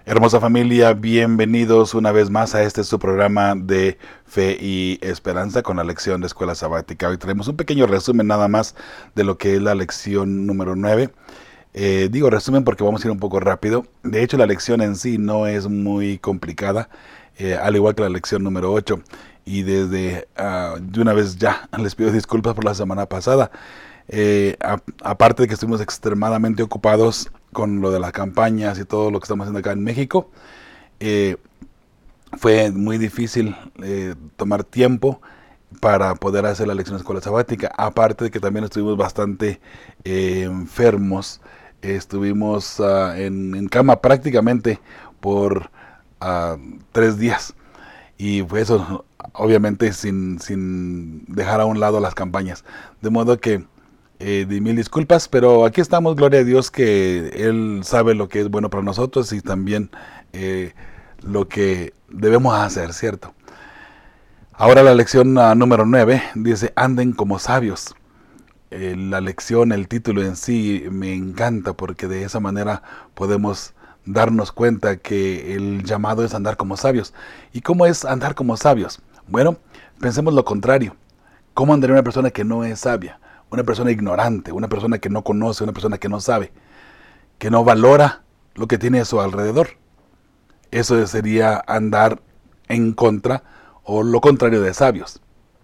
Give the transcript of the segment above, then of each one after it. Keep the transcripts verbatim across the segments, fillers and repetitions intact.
Hermosa familia, bienvenidos una vez más a este su programa de Fe y Esperanza con la lección de Escuela Sabática. Hoy tenemos un pequeño resumen nada más de lo que es la lección número nueve. Eh, digo resumen porque vamos a ir un poco rápido. De hecho, la lección en sí no es muy complicada, eh, al igual que la lección número ocho. Y desde uh, de una vez ya les pido disculpas por la semana pasada. Eh, a, aparte de que estuvimos extremadamente ocupados con lo de las campañas y todo lo que estamos haciendo acá en México, eh, fue muy difícil eh, tomar tiempo para poder hacer la lección de escuela sabática. Aparte de que también estuvimos bastante eh, enfermos, estuvimos uh, en, en cama prácticamente por uh, tres días. Y fue eso, obviamente sin, sin dejar a un lado las campañas. De modo que Eh, di mil disculpas, pero aquí estamos, gloria a Dios, que Él sabe lo que es bueno para nosotros y también eh, lo que debemos hacer, ¿cierto? Ahora la lección uh, número nueve dice, anden como sabios. Eh, la lección, el título en sí me encanta porque de esa manera podemos darnos cuenta que el llamado es andar como sabios. ¿Y cómo es andar como sabios? Bueno, pensemos lo contrario. ¿Cómo andaría una persona que no es sabia? Una persona ignorante, una persona que no conoce, una persona que no sabe, que no valora lo que tiene a su alrededor. Eso sería andar en contra o lo contrario de sabios.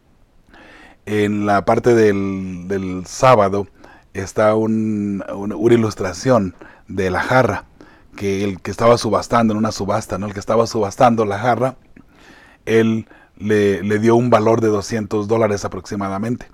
En la parte del, del sábado está un, una, una ilustración de la jarra, que el que estaba subastando en una subasta, ¿no? El que estaba subastando la jarra, él le, le dio un valor de doscientos dólares aproximadamente.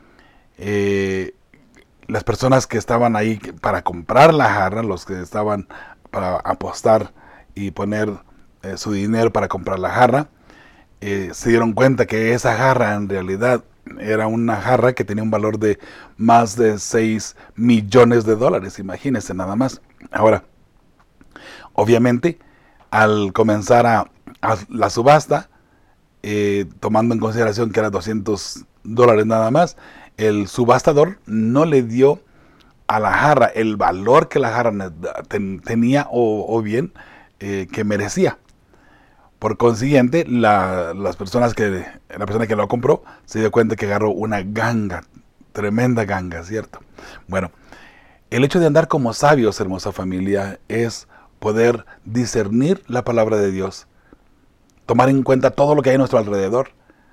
Eh, las personas que estaban ahí para comprar la jarra, los que estaban para apostar y poner eh, su dinero para comprar la jarra, eh, se dieron cuenta que esa jarra en realidad era una jarra que tenía un valor de más de seis millones de dólares, imagínense nada más. Ahora, obviamente, al comenzar a, a la subasta, eh, tomando en consideración que era doscientos dólares nada más, el subastador no le dio a la jarra el valor que la jarra ten, tenía o, o bien eh, que merecía. Por consiguiente, la, las personas que, la persona que lo compró se dio cuenta que agarró una ganga, tremenda ganga, ¿cierto? Bueno, el hecho de andar como sabios, hermosa familia, es poder discernir la palabra de Dios, tomar en cuenta todo lo que hay a nuestro alrededor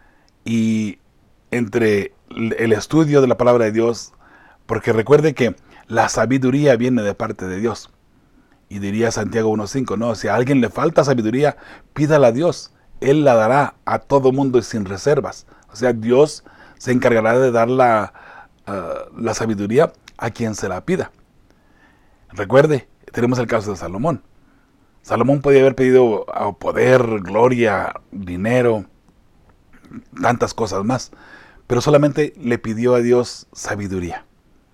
y entre el estudio de la palabra de Dios, porque recuerde que la sabiduría viene de parte de Dios. Y diría Santiago uno cinco, no, si a alguien le falta sabiduría, pídala a Dios. Él la dará a todo mundo y sin reservas. O sea, Dios se encargará de dar la, uh, la sabiduría a quien se la pida. Recuerde, tenemos el caso de Salomón. Salomón podía haber pedido poder, gloria, dinero, tantas cosas más, pero solamente le pidió a Dios sabiduría.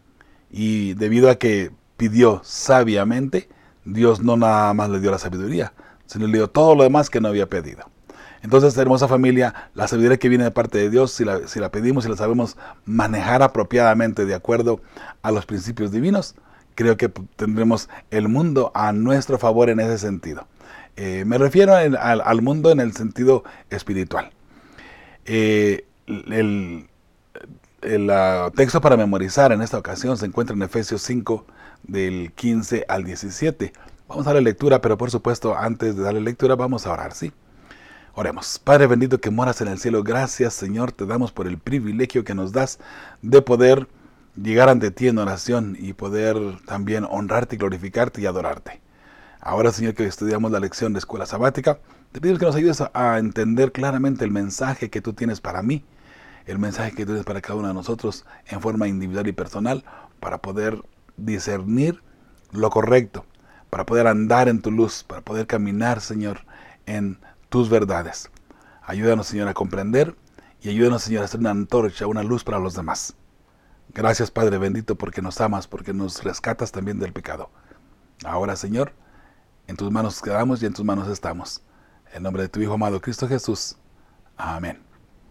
Y debido a que pidió sabiamente, Dios no nada más le dio la sabiduría, sino le dio todo lo demás que no había pedido. Entonces, hermosa familia, la sabiduría que viene de parte de Dios, si la, si la pedimos y la sabemos manejar apropiadamente de acuerdo a los principios divinos, creo que tendremos el mundo a nuestro favor en ese sentido. Eh, me refiero en, al, al mundo en el sentido espiritual. Eh, el, el uh, texto para memorizar en esta ocasión se encuentra en Efesios cinco, del quince al diecisiete. Vamos a darle lectura, pero por supuesto, antes de darle lectura, vamos a orar, ¿sí? Oremos. Padre bendito que moras en el cielo, gracias, Señor, te damos por el privilegio que nos das de poder llegar ante ti en oración y poder también honrarte, glorificarte y adorarte. Ahora, Señor, que estudiamos la lección de escuela sabática, te pedimos que nos ayudes a entender claramente el mensaje que tú tienes para mí, el mensaje que tú tienes para cada uno de nosotros en forma individual y personal, para poder discernir lo correcto, para poder andar en tu luz, para poder caminar, Señor, en tus verdades. Ayúdanos, Señor, a comprender y ayúdanos, Señor, a ser una antorcha, una luz para los demás. Gracias, Padre bendito, porque nos amas, porque nos rescatas también del pecado. Ahora, Señor, en tus manos quedamos y en tus manos estamos. En nombre de tu Hijo amado Cristo Jesús. Amén.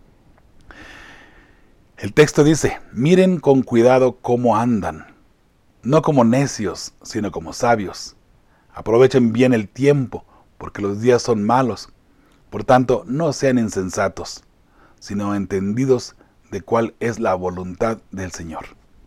El texto dice, miren con cuidado cómo andan, no como necios, sino como sabios. Aprovechen bien el tiempo, porque los días son malos. Por tanto, no sean insensatos, sino entendidos de cuál es la voluntad del Señor.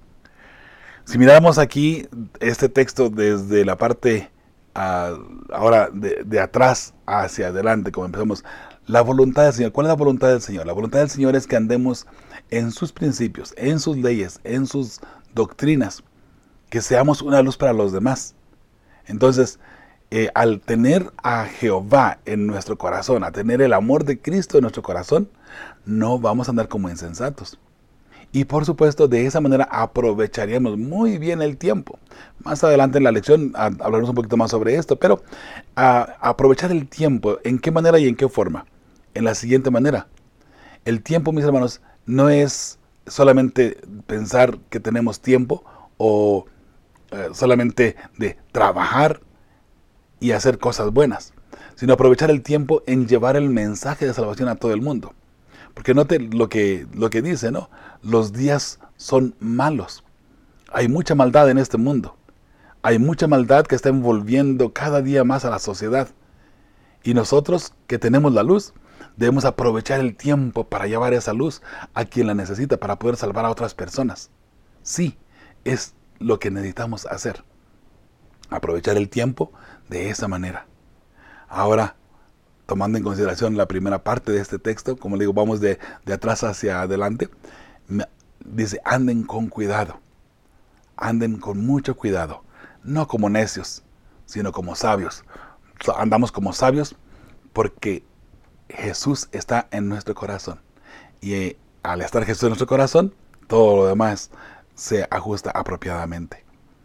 Si miramos aquí este texto desde la parte uh, ahora de, de atrás hacia adelante, como empezamos, la voluntad del Señor. ¿Cuál es la voluntad del Señor? La voluntad del Señor es que andemos en sus principios, en sus leyes, en sus doctrinas, que seamos una luz para los demás. Entonces, eh, al tener a Jehová en nuestro corazón, a tener el amor de Cristo en nuestro corazón, no vamos a andar como insensatos. Y por supuesto, de esa manera aprovecharíamos muy bien el tiempo. Más adelante en la lección a, hablaremos un poquito más sobre esto, pero a, a aprovechar el tiempo, ¿en qué manera y en qué forma? En la siguiente manera. El tiempo, mis hermanos, no es solamente pensar que tenemos tiempo o eh, solamente de trabajar y hacer cosas buenas, sino aprovechar el tiempo en llevar el mensaje de salvación a todo el mundo. Porque note lo que, lo que dice, ¿no? Los días son malos. Hay mucha maldad en este mundo. Hay mucha maldad que está envolviendo cada día más a la sociedad. Y nosotros que tenemos la luz, debemos aprovechar el tiempo para llevar esa luz a quien la necesita, para poder salvar a otras personas. Sí, es lo que necesitamos hacer. Aprovechar el tiempo de esa manera. Ahora, tomando en consideración la primera parte de este texto, como le digo, vamos de, de atrás hacia adelante, dice, anden con cuidado, anden con mucho cuidado, no como necios, sino como sabios. Andamos como sabios porque Jesús está en nuestro corazón, y eh, al estar Jesús en nuestro corazón, todo lo demás se ajusta apropiadamente.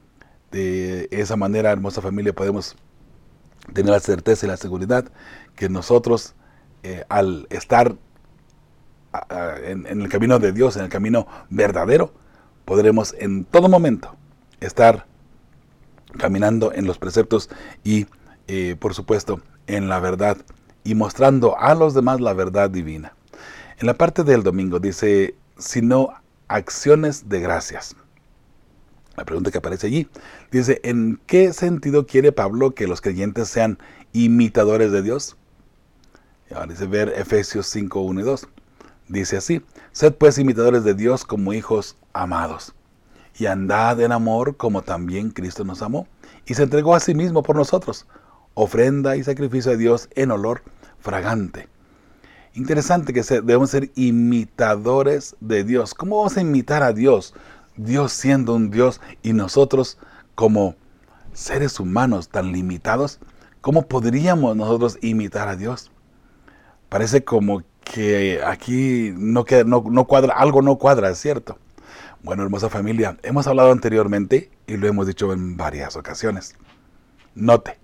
De esa manera, hermosa familia, podemos tener la certeza y la seguridad que nosotros, eh, al estar a, a, en, en el camino de Dios, en el camino verdadero, podremos en todo momento estar caminando en los preceptos y, eh, por supuesto, en la verdad y mostrando a los demás la verdad divina. En la parte del domingo dice, sino acciones de gracias. La pregunta que aparece allí dice, ¿en qué sentido quiere Pablo que los creyentes sean imitadores de Dios? Y ahora dice ver Efesios cinco, uno y dos. Dice así, sed pues imitadores de Dios como hijos amados, y andad en amor como también Cristo nos amó, y se entregó a sí mismo por nosotros, ofrenda y sacrificio a Dios en olor fragante. Interesante que se, debemos ser imitadores de Dios. ¿Cómo vamos a imitar a Dios? Dios siendo un Dios y nosotros como seres humanos tan limitados, ¿cómo podríamos nosotros imitar a Dios? Parece como que aquí no, queda, no, no cuadra, algo no cuadra, ¿es cierto? Bueno, hermosa familia, hemos hablado anteriormente y lo hemos dicho en varias ocasiones. Note,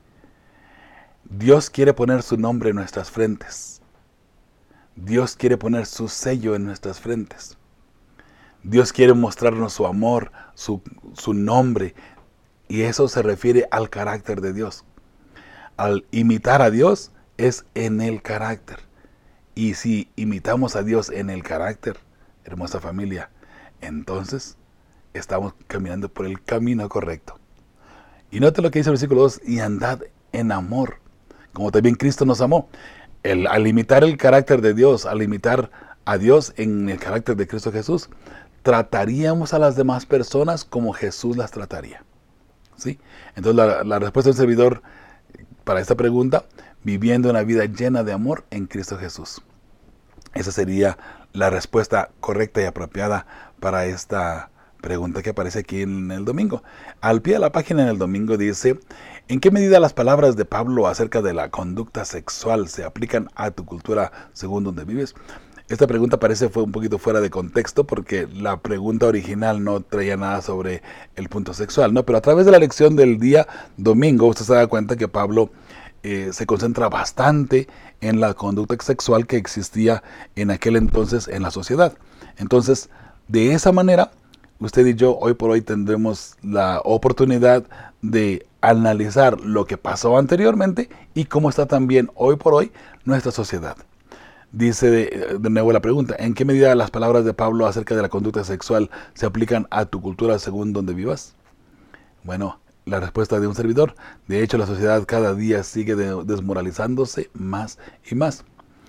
Dios quiere poner su nombre en nuestras frentes. Dios quiere poner su sello en nuestras frentes. Dios quiere mostrarnos su amor, su, su nombre, y eso se refiere al carácter de Dios. Al imitar a Dios es en el carácter. Y si imitamos a Dios en el carácter, hermosa familia, entonces estamos caminando por el camino correcto. Y note lo que dice el versículo dos, y andad en amor, como también Cristo nos amó. El, al imitar el carácter de Dios, al imitar a Dios en el carácter de Cristo Jesús, trataríamos a las demás personas como Jesús las trataría. ¿Sí? Entonces la, la respuesta del servidor para esta pregunta, viviendo una vida llena de amor en Cristo Jesús. Esa sería la respuesta correcta y apropiada para esta pregunta que aparece aquí en el domingo. Al pie de la página en el domingo dice, ¿en qué medida las palabras de Pablo acerca de la conducta sexual se aplican a tu cultura según donde vives? Esta pregunta parece fue un poquito fuera de contexto porque la pregunta original no traía nada sobre el punto sexual, ¿no? Pero a través de la lección del día domingo, usted se da cuenta que Pablo eh, se concentra bastante en la conducta sexual que existía en aquel entonces en la sociedad. Entonces, de esa manera, usted y yo hoy por hoy tendremos la oportunidad de analizar lo que pasó anteriormente y cómo está también hoy por hoy nuestra sociedad. Dice de, de nuevo la pregunta, ¿en qué medida las palabras de Pablo acerca de la conducta sexual se aplican a tu cultura según donde vivas? Bueno, La respuesta de un servidor. De hecho, la sociedad cada día sigue de- desmoralizándose más y más.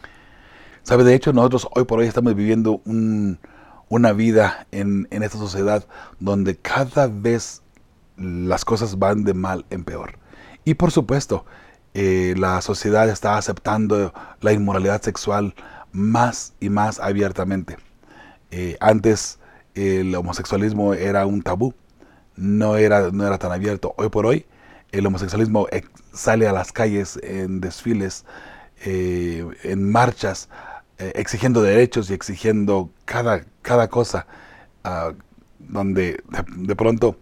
¿Sabe? De hecho, nosotros hoy por hoy estamos viviendo un- una vida en, en esta sociedad donde cada vez las cosas van de mal en peor. Y por supuesto, eh, la sociedad está aceptando la inmoralidad sexual más y más abiertamente. Eh, antes el homosexualismo era un tabú, no era, no era tan abierto. Hoy por hoy el homosexualismo ex- sale a las calles en desfiles, eh, en marchas, eh, exigiendo derechos y exigiendo cada, cada cosa, ah, donde de, de pronto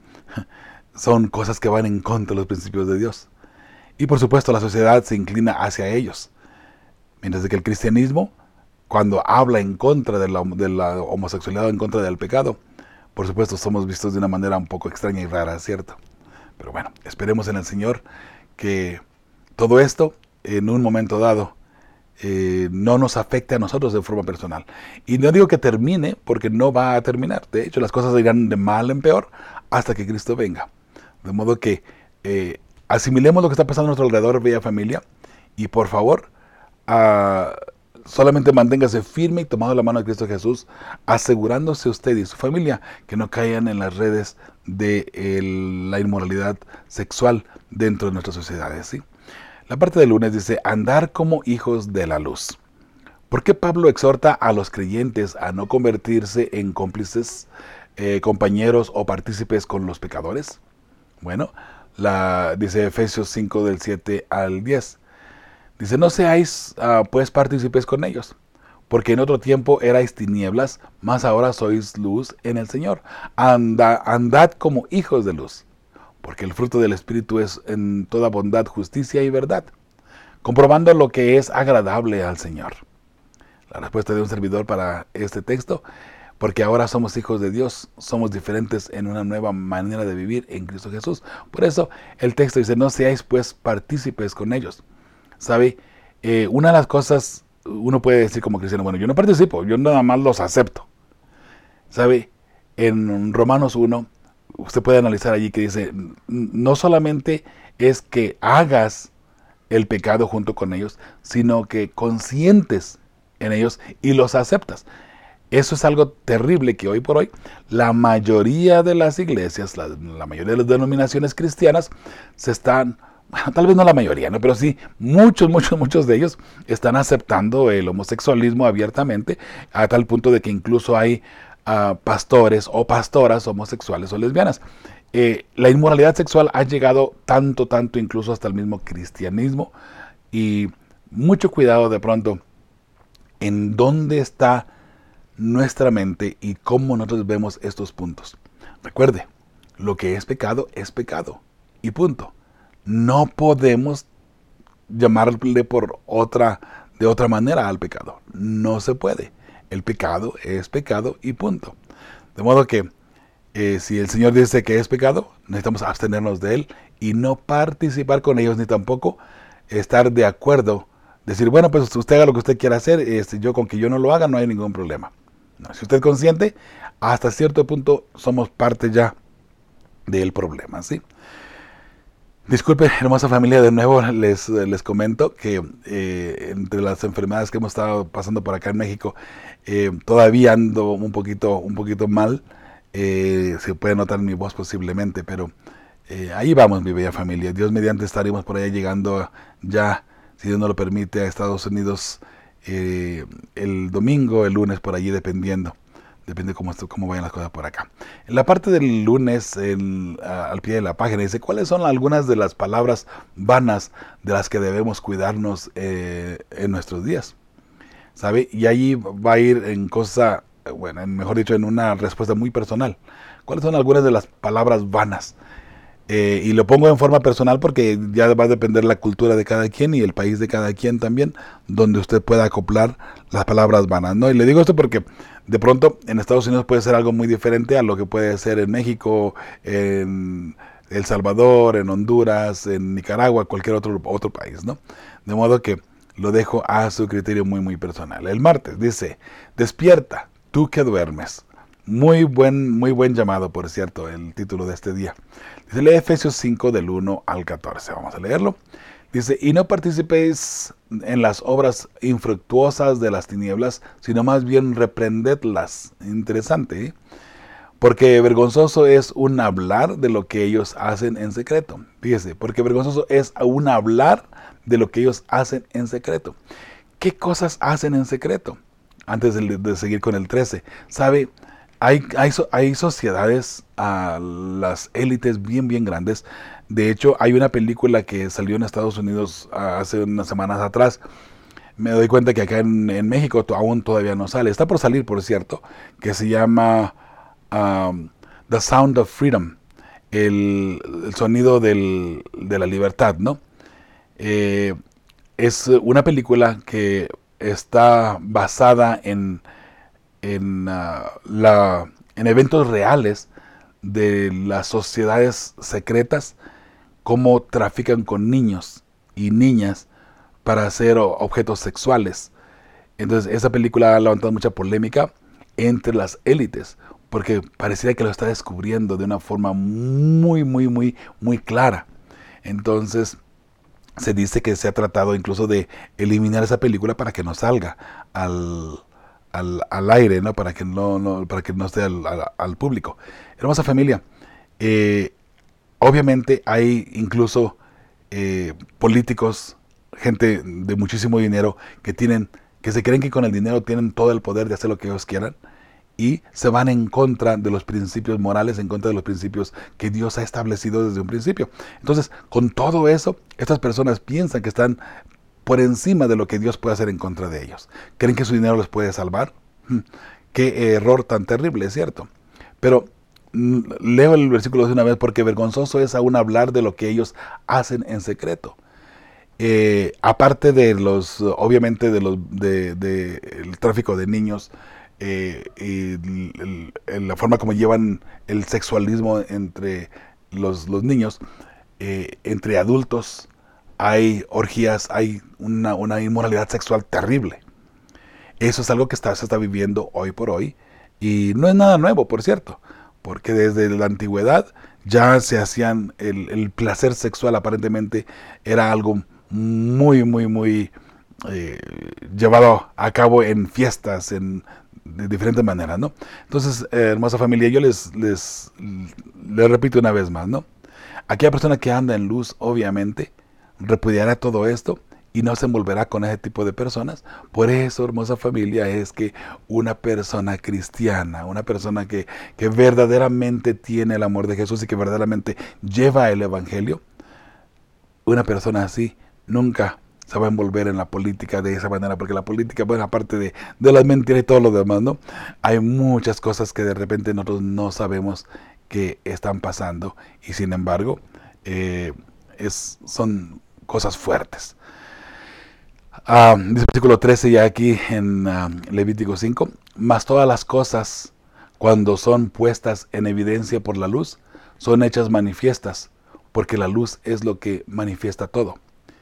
son cosas que van en contra de los principios de Dios. Y por supuesto la sociedad se inclina hacia ellos. Mientras que el cristianismo, cuando habla en contra de la, de la homosexualidad o en contra del pecado, por supuesto somos vistos de una manera un poco extraña y rara, ¿cierto? Pero bueno, esperemos en el Señor que todo esto, en un momento dado, eh, no nos afecte a nosotros de forma personal. Y no digo que termine, porque no va a terminar. De hecho, las cosas irán de mal en peor hasta que Cristo venga. De modo que eh, asimilemos lo que está pasando a nuestro alrededor, bella familia, y por favor, ah, solamente manténgase firme y tomado la mano de Cristo Jesús, asegurándose usted y su familia que no caigan en las redes de el- la inmoralidad sexual dentro de nuestras sociedades, ¿sí? La parte del lunes dice, andar como hijos de la luz. ¿Por qué Pablo exhorta a los creyentes a no convertirse en cómplices, eh, compañeros o partícipes con los pecadores? Bueno, la, dice Efesios cinco del siete al diez. Dice, no seáis uh, pues partícipes con ellos, porque en otro tiempo erais tinieblas, mas ahora sois luz en el Señor. Anda, andad como hijos de luz, porque el fruto del Espíritu es en toda bondad, justicia y verdad, comprobando lo que es agradable al Señor. La respuesta de un servidor para este texto, porque ahora somos hijos de Dios, somos diferentes en una nueva manera de vivir en Cristo Jesús. Por eso el texto dice, no seáis pues partícipes con ellos. ¿Sabe? Eh, una de las cosas, uno puede decir como cristiano, bueno, yo no participo, yo nada más los acepto. ¿Sabe? En Romanos uno, usted puede analizar allí que dice, no solamente es que hagas el pecado junto con ellos, sino que consientes en ellos y los aceptas. Eso es algo terrible que hoy por hoy la mayoría de las iglesias, la, la mayoría de las denominaciones cristianas se están, bueno, tal vez no la mayoría, ¿no? Pero sí, muchos, muchos, muchos de ellos están aceptando el homosexualismo abiertamente, a tal punto de que incluso hay uh, pastores o pastoras homosexuales o lesbianas. Eh, la inmoralidad sexual ha llegado tanto, tanto, incluso hasta el mismo cristianismo, y mucho cuidado de pronto en dónde está nuestra mente y cómo nosotros vemos estos puntos. Recuerde, lo que es pecado es pecado y punto. No podemos llamarle por otra, de otra manera al pecado. No se puede. El pecado es pecado y punto. De modo que eh, si el Señor dice que es pecado, necesitamos abstenernos de él y no participar con ellos, ni tampoco estar de acuerdo, decir, bueno, pues usted haga lo que usted quiera hacer, este, yo con que yo no lo haga no hay ningún problema. No, si usted es consciente, hasta cierto punto somos parte ya del problema, ¿sí? Disculpe, hermosa familia, de nuevo les, les comento que eh, entre las enfermedades que hemos estado pasando por acá en México, eh, todavía ando un poquito, un poquito mal. Eh, se puede notar en mi voz posiblemente, pero eh, ahí vamos, mi bella familia. Dios mediante estaremos por allá llegando ya, si Dios nos lo permite, a Estados Unidos eh, el domingo, el lunes, por allí, dependiendo. Depende cómo, cómo vayan las cosas por acá. En la parte del lunes, en, a, al pie de la página, dice, ¿cuáles son algunas de las palabras vanas de las que debemos cuidarnos eh, en nuestros días? ¿Sabe? Y ahí va a ir en cosa, bueno, en, mejor dicho, en una respuesta muy personal. ¿Cuáles son algunas de las palabras vanas? Eh, y lo pongo en forma personal porque ya va a depender la cultura de cada quien y el país de cada quien también, donde usted pueda acoplar las palabras vanas, ¿no? Y le digo esto porque de pronto en Estados Unidos puede ser algo muy diferente a lo que puede ser en México, en El Salvador, en Honduras, en Nicaragua, cualquier otro, otro país, ¿no? De modo que lo dejo a su criterio muy, muy personal. El martes dice, despierta, tú que duermes. Muy buen, muy buen llamado, por cierto, el título de este día. Dice, lee Efesios cinco del uno al catorce. Vamos a leerlo. Dice, y no participéis en las obras infructuosas de las tinieblas, sino más bien reprendedlas. Interesante, ¿eh? Porque vergonzoso es un hablar de lo que ellos hacen en secreto. Fíjese, porque vergonzoso es un hablar de lo que ellos hacen en secreto. ¿Qué cosas hacen en secreto? Antes de, de seguir con el trece, ¿sabe? Hay, hay, hay sociedades, a las élites bien, bien grandes. De hecho, hay una película que salió en Estados Unidos hace unas semanas atrás. Me doy cuenta que acá en, en México aún todavía no sale. Está por salir, por cierto, que se llama um, The Sound of Freedom, el, el sonido del, de la libertad, ¿no? Eh, es una película que está basada en, en, uh, la, en eventos reales de las sociedades secretas, cómo trafican con niños y niñas para hacer objetos sexuales. Entonces esa película ha levantado mucha polémica entre las élites, porque pareciera que lo está descubriendo de una forma muy, muy, muy, muy clara. Entonces se dice que se ha tratado incluso de eliminar esa película para que no salga al, al, al aire, ¿no? Para que no, no, para que no esté al, al, al público. Hermosa familia, eh, obviamente hay incluso eh, políticos, gente de muchísimo dinero que tienen, que se creen que con el dinero tienen todo el poder de hacer lo que ellos quieran, y se van en contra de los principios morales, en contra de los principios que Dios ha establecido desde un principio. Entonces, con todo eso, estas personas piensan que están por encima de lo que Dios puede hacer en contra de ellos. ¿Creen que su dinero les puede salvar? Qué error tan terrible, es cierto. Pero leo el versículo de una vez, porque vergonzoso es aún hablar de lo que ellos hacen en secreto. Eh, aparte de los, obviamente, de los de, de el tráfico de niños, eh, y el, el, la forma como llevan el sexualismo entre los, los niños, eh, entre adultos, hay orgías, hay una, una inmoralidad sexual terrible. Eso es algo que está, se está viviendo hoy por hoy, y no es nada nuevo, por cierto, porque desde la antigüedad ya se hacían, el, el placer sexual aparentemente era algo muy, muy, muy eh, llevado a cabo en fiestas, en de diferentes maneras, ¿no? Entonces, eh, hermosa familia, yo les, les, les repito una vez más, ¿no? Aquella persona que anda en luz, obviamente, repudiará todo esto y no se envolverá con ese tipo de personas. Por eso, hermosa familia, es que una persona cristiana, una persona que, que verdaderamente tiene el amor de Jesús y que verdaderamente lleva el evangelio, una persona así nunca se va a envolver en la política de esa manera, porque la política, bueno, aparte de, de las mentiras y todo lo demás, ¿no? Hay muchas cosas que de repente nosotros no sabemos que están pasando, y sin embargo, eh, es, son cosas fuertes. Uh, dice el versículo trece ya aquí en uh, Levítico cinco, mas todas las cosas, cuando son puestas en evidencia por la luz, son hechas manifiestas, porque la luz es lo que manifiesta todo.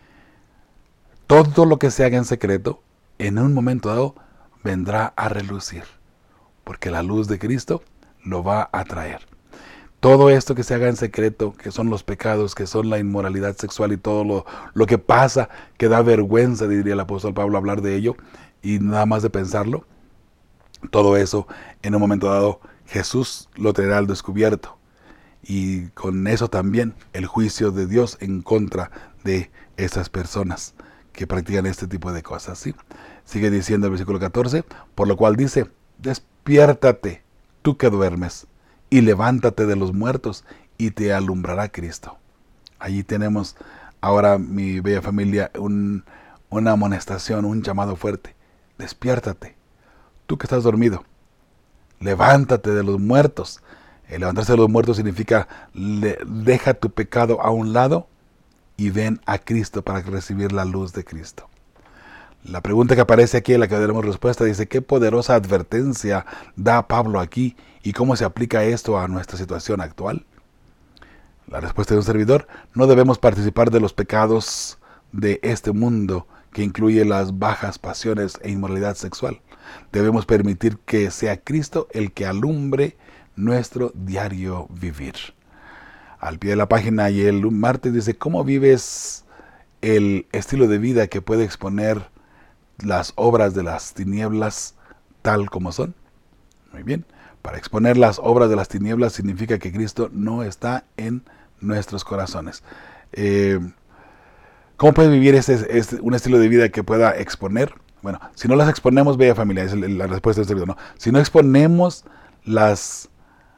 Todo lo que se haga en secreto, en un momento dado, vendrá a relucir, porque la luz de Cristo lo va a traer. Todo esto que se haga en secreto, que son los pecados, que son la inmoralidad sexual y todo lo, lo que pasa, que da vergüenza, diría el apóstol Pablo, hablar de ello, y nada más de pensarlo, todo eso, en un momento dado, Jesús lo traerá al descubierto. Y con eso también el juicio de Dios en contra de esas personas que practican este tipo de cosas, ¿sí? Sigue diciendo el versículo catorce, por lo cual dice, despiértate, tú que duermes, y levántate de los muertos, y te alumbrará Cristo. Allí tenemos ahora, mi bella familia, un, una amonestación, un llamado fuerte. Despiértate, tú que estás dormido, levántate de los muertos. El levantarse de los muertos significa, le, deja tu pecado a un lado y ven a Cristo para recibir la luz de Cristo. La pregunta que aparece aquí, en la que daremos respuesta, dice, ¿qué poderosa advertencia da Pablo aquí y cómo se aplica esto a nuestra situación actual? La respuesta de un servidor, no debemos participar de los pecados de este mundo, que incluye las bajas pasiones e inmoralidad sexual. Debemos permitir que sea Cristo el que alumbre nuestro diario vivir. Al pie de la página y el martes dice, ¿cómo vives el estilo de vida que puede exponer las obras de las tinieblas tal como son? Muy bien. Para exponer las obras de las tinieblas significa que Cristo no está en nuestros corazones. Eh, ¿Cómo puede vivir este, este, un estilo de vida que pueda exponer? Bueno, si no las exponemos, bella familia, es la respuesta de este video, ¿no? Si no exponemos las,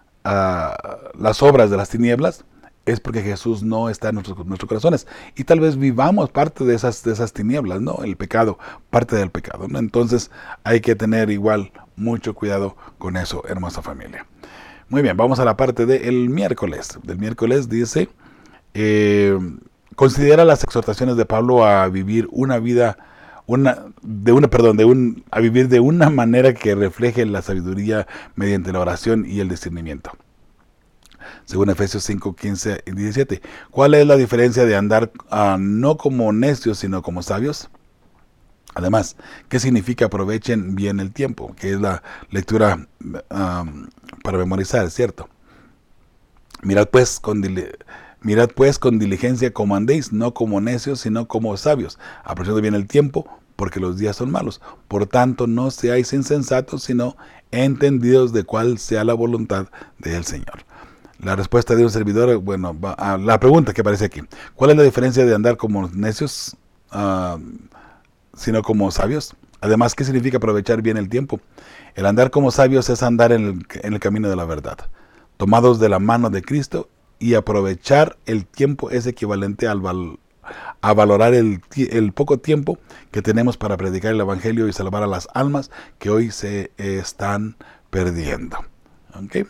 uh, las obras de las tinieblas, es porque Jesús no está en nuestros, nuestros corazones. Y tal vez vivamos parte de esas, de esas tinieblas, ¿no? El pecado, parte del pecado, ¿no? Entonces hay que tener igual mucho cuidado con eso, hermosa familia. Muy bien, vamos a la parte del miércoles. Del miércoles dice, eh, considera las exhortaciones de Pablo a vivir una vida, una, de una, perdón, de un, a vivir de una manera que refleje la sabiduría mediante la oración y el discernimiento. Según Efesios cinco, quince y diecisiete. ¿Cuál es la diferencia de andar uh, no como necios, sino como sabios? Además, ¿qué significa aprovechen bien el tiempo? Que es la lectura um, para memorizar, ¿cierto? Mirad pues, con mirad pues con diligencia como andéis, no como necios, sino como sabios, aprovechando bien el tiempo, porque los días son malos. Por tanto, no seáis insensatos, sino entendidos de cuál sea la voluntad del Señor. La respuesta de un servidor, bueno, va a la pregunta que aparece aquí. ¿Cuál es la diferencia de andar como necios, uh, sino como sabios? Además, ¿qué significa aprovechar bien el tiempo? El andar como sabios es andar en el, en el camino de la verdad, tomados de la mano de Cristo, y aprovechar el tiempo es equivalente al val, a valorar el, el poco tiempo que tenemos para predicar el Evangelio y salvar a las almas que hoy se están perdiendo. ¿Ok?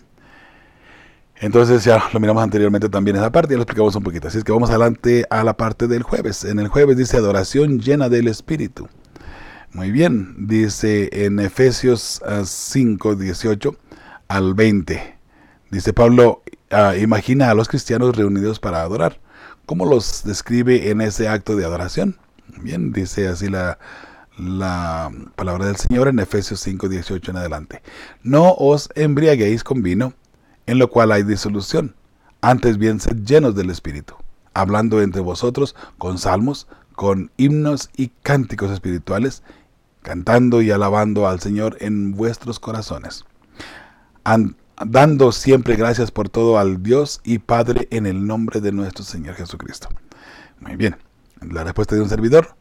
Entonces ya lo miramos anteriormente también esa parte, ya lo explicamos un poquito. Así es que vamos adelante a la parte del jueves. En el jueves dice adoración llena del Espíritu. Muy bien, dice en Efesios cinco, dieciocho al veinte. Dice Pablo, uh, imagina a los cristianos reunidos para adorar. ¿Cómo los describe en ese acto de adoración? Bien, dice así la, la palabra del Señor en Efesios cinco, dieciocho en adelante. No os embriaguéis con vino, en lo cual hay disolución. Antes bien, sed llenos del Espíritu, hablando entre vosotros con salmos, con himnos y cánticos espirituales, cantando y alabando al Señor en vuestros corazones, And, dando siempre gracias por todo al Dios y Padre en el nombre de nuestro Señor Jesucristo. Muy bien, la respuesta de un servidor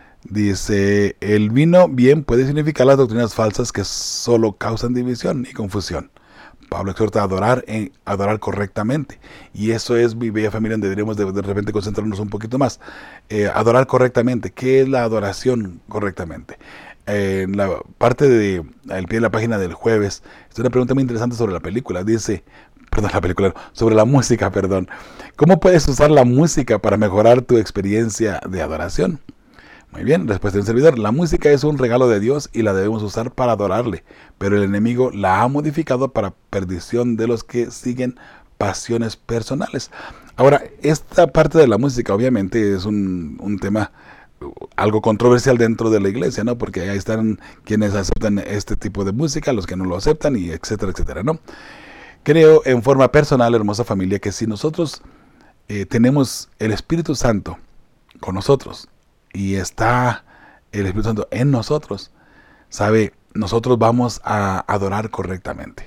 dice, el vino bien puede significar las doctrinas falsas que solo causan división y confusión. Pablo exhorta a adorar, en, adorar correctamente. Y eso es, mi bella familia, donde deberíamos de, de repente concentrarnos un poquito más. Eh, adorar correctamente. ¿Qué es la adoración correctamente? Eh, en la parte de, al pie de la página del jueves, es una pregunta muy interesante sobre la película. Dice, perdón, la película, sobre la música, perdón. ¿Cómo puedes usar la música para mejorar tu experiencia de adoración? Muy bien, respuesta del servidor. La música es un regalo de Dios y la debemos usar para adorarle, pero el enemigo la ha modificado para perdición de los que siguen pasiones personales. Ahora, esta parte de la música obviamente es un, un tema algo controversial dentro de la iglesia, ¿no? Porque ahí están quienes aceptan este tipo de música, los que no lo aceptan, y etcétera, etcétera, ¿no? Creo en forma personal, hermosa familia, que si nosotros eh, tenemos el Espíritu Santo con nosotros, y está el Espíritu Santo en nosotros, sabe, nosotros vamos a adorar correctamente.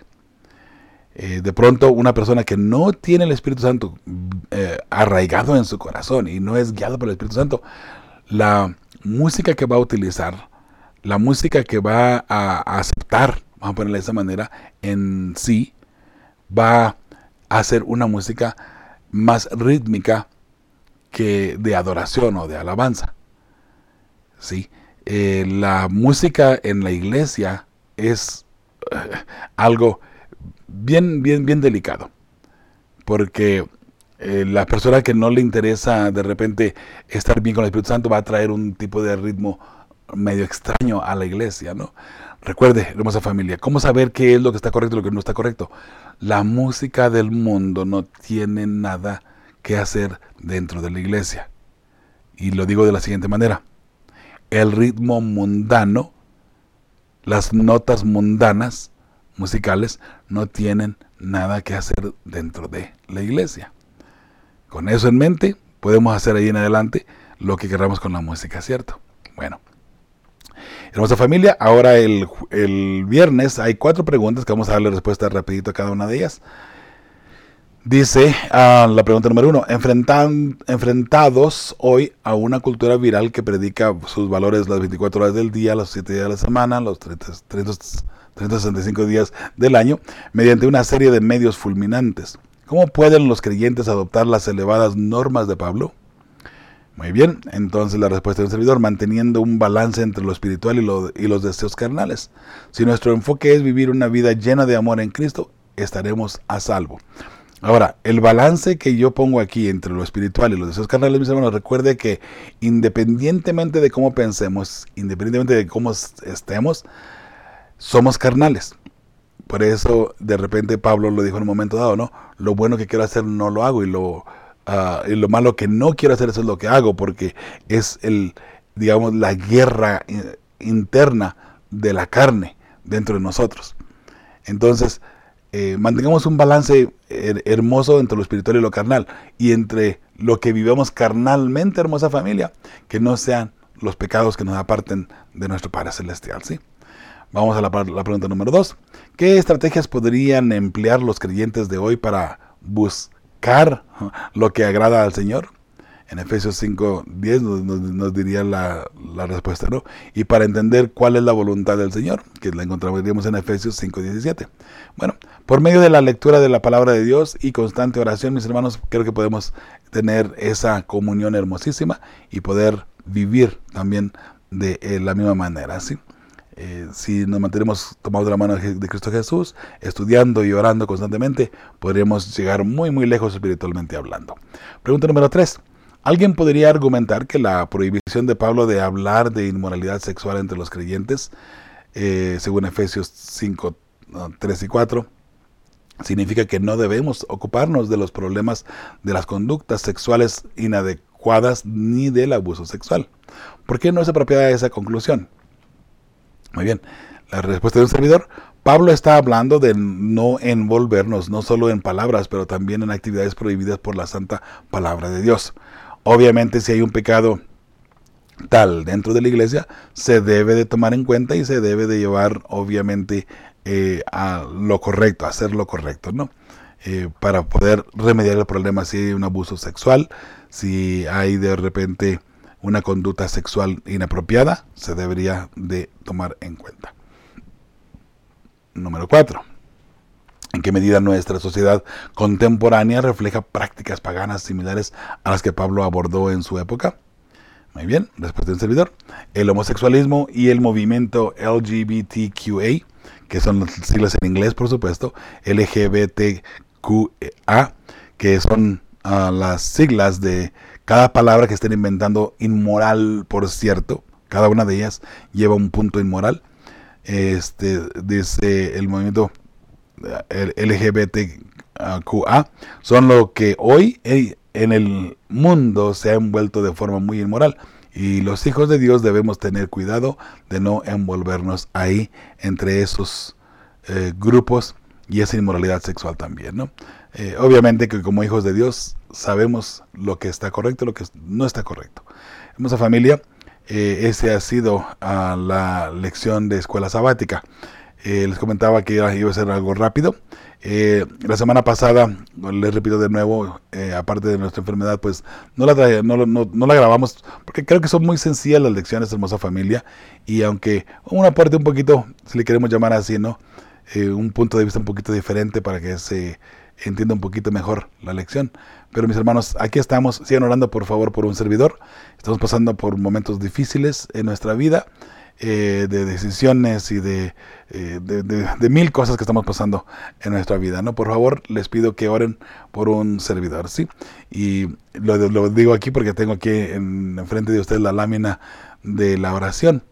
Eh, de pronto, una persona que no tiene el Espíritu Santo eh, arraigado en su corazón y no es guiado por el Espíritu Santo, la música que va a utilizar, la música que va a, a aceptar, vamos a ponerla de esa manera, en sí, va a ser una música más rítmica que de adoración o de alabanza. Sí, eh, la música en la iglesia es uh, algo bien, bien, bien delicado, porque eh, la persona que no le interesa de repente estar bien con el Espíritu Santo va a traer un tipo de ritmo medio extraño a la iglesia, ¿no? Recuerde, hermosa familia, ¿cómo saber qué es lo que está correcto y lo que no está correcto? La música del mundo no tiene nada que hacer dentro de la iglesia. Y lo digo de la siguiente manera. El ritmo mundano las notas mundanas musicales no tienen nada que hacer dentro de la iglesia. Con eso en mente, podemos hacer ahí en adelante lo que queramos con la música, ¿cierto? Bueno, hermosa familia, ahora el, el viernes hay cuatro preguntas que vamos a darle respuesta rapidito a cada una de ellas. Dice uh, la pregunta número uno, enfrentan, enfrentados hoy a una cultura viral que predica sus valores las veinticuatro horas del día, los siete días de la semana, los trescientos sesenta y cinco días del año, mediante una serie de medios fulminantes. ¿Cómo pueden los creyentes adoptar las elevadas normas de Pablo? Muy bien, entonces la respuesta del servidor, manteniendo un balance entre lo espiritual y, lo, y los deseos carnales. Si nuestro enfoque es vivir una vida llena de amor en Cristo, estaremos a salvo. Ahora, el balance que yo pongo aquí entre lo espiritual y los deseos carnales, mis hermanos, recuerde que independientemente de cómo pensemos, independientemente de cómo estemos, somos carnales. Por eso, de repente, Pablo lo dijo en un momento dado, ¿no? Lo bueno que quiero hacer no lo hago y lo, uh, y lo malo que no quiero hacer eso es lo que hago, porque es el, digamos, la guerra interna de la carne dentro de nosotros. Entonces, eh, mantengamos un balance her- hermoso entre lo espiritual y lo carnal, y entre lo que vivamos carnalmente, hermosa familia, que no sean los pecados que nos aparten de nuestro Padre Celestial, ¿sí? Vamos a la, la pregunta número dos. ¿Qué estrategias podrían emplear los creyentes de hoy para buscar lo que agrada al Señor? En Efesios cinco diez nos, nos, nos diría la, la respuesta, ¿no? Y para entender cuál es la voluntad del Señor, que la encontraríamos en Efesios cinco diecisiete. Bueno, por medio de la lectura de la palabra de Dios y constante oración, mis hermanos, creo que podemos tener esa comunión hermosísima y poder vivir también de eh, la misma manera, ¿sí? Eh, si nos mantenemos tomados de la mano de Cristo Jesús, estudiando y orando constantemente, podríamos llegar muy muy lejos espiritualmente hablando. Pregunta número tres. ¿Alguien podría argumentar que la prohibición de Pablo de hablar de inmoralidad sexual entre los creyentes, eh, según Efesios cinco, tres y cuatro, significa que no debemos ocuparnos de los problemas de las conductas sexuales inadecuadas ni del abuso sexual? ¿Por qué no es apropiada esa conclusión? Muy bien, la respuesta de un servidor. Pablo está hablando de no envolvernos, no solo en palabras, pero también en actividades prohibidas por la santa palabra de Dios. Obviamente, si hay un pecado tal dentro de la iglesia, se debe de tomar en cuenta y se debe de llevar, obviamente, eh, a lo correcto, a hacer lo correcto, ¿no? Eh, para poder remediar el problema si hay un abuso sexual, si hay de repente una conducta sexual inapropiada, se debería de tomar en cuenta. Número cuatro. ¿En qué medida nuestra sociedad contemporánea refleja prácticas paganas similares a las que Pablo abordó en su época? Muy bien, respuesta del servidor. El homosexualismo y el movimiento L G B T Q A, que son las siglas en inglés, por supuesto, L G B T Q A, que son uh, las siglas de cada palabra que estén inventando, inmoral, por cierto. Cada una de ellas lleva un punto inmoral. Este, dice el movimiento L G B T Q A, son lo que hoy en el mundo se ha envuelto de forma muy inmoral. Y los hijos de Dios debemos tener cuidado de no envolvernos ahí entre esos eh, grupos y esa inmoralidad sexual también, ¿no? Eh, obviamente que como hijos de Dios sabemos lo que está correcto y lo que no está correcto. Hermosa familia, eh, esa ha sido uh, la lección de escuela sabática. Eh, les comentaba que iba, iba a ser algo rápido. Eh, la semana pasada, les repito de nuevo, eh, aparte de nuestra enfermedad, pues no la, traía, no, no, no la grabamos porque creo que son muy sencillas las lecciones, hermosa familia. Y aunque una parte un poquito, si le queremos llamar así, ¿no? Eh, un punto de vista un poquito diferente para que se entienda un poquito mejor la lección. Pero mis hermanos, aquí estamos. Sigan orando por favor por un servidor. Estamos pasando por momentos difíciles en nuestra vida. Eh, de decisiones y de, eh, de, de, de mil cosas que estamos pasando en nuestra vida, ¿no? Por favor, les pido que oren por un servidor, ¿sí? Y lo, lo digo aquí porque tengo aquí en, enfrente de ustedes la lámina de la oración.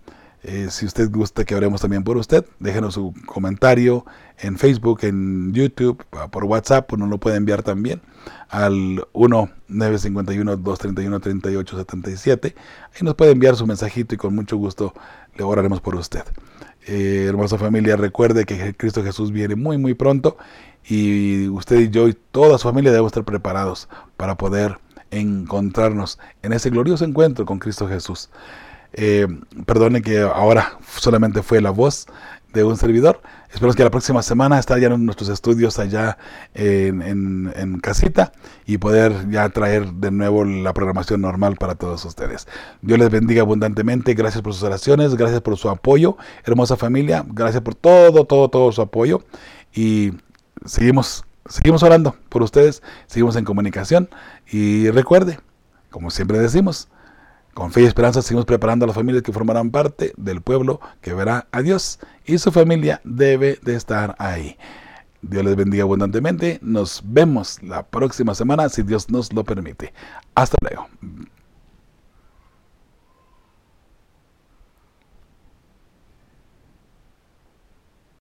Eh, si usted gusta que oremos también por usted, déjenos su comentario en Facebook, en YouTube, por WhatsApp, uno lo puede enviar también al uno nueve cinco uno, dos tres uno, tres ocho siete siete. Ahí nos puede enviar su mensajito y con mucho gusto le oraremos por usted. Eh, hermosa familia, recuerde que Cristo Jesús viene muy muy pronto y usted y yo y toda su familia debemos estar preparados para poder encontrarnos en ese glorioso encuentro con Cristo Jesús. Eh, perdone que ahora solamente fue la voz de un servidor. Esperamos que la próxima semana estar ya en nuestros estudios allá en, en, en casita y poder ya traer de nuevo la programación normal para todos ustedes. Dios les bendiga abundantemente. Gracias por sus oraciones, gracias por su apoyo, hermosa familia. Gracias por todo, todo, todo su apoyo. Y seguimos, seguimos orando por ustedes, seguimos en comunicación. Y recuerde, como siempre decimos, con fe y esperanza seguimos preparando a las familias que formarán parte del pueblo que verá a Dios, y su familia debe de estar ahí. Dios les bendiga abundantemente. Nos vemos la próxima semana si Dios nos lo permite. Hasta luego.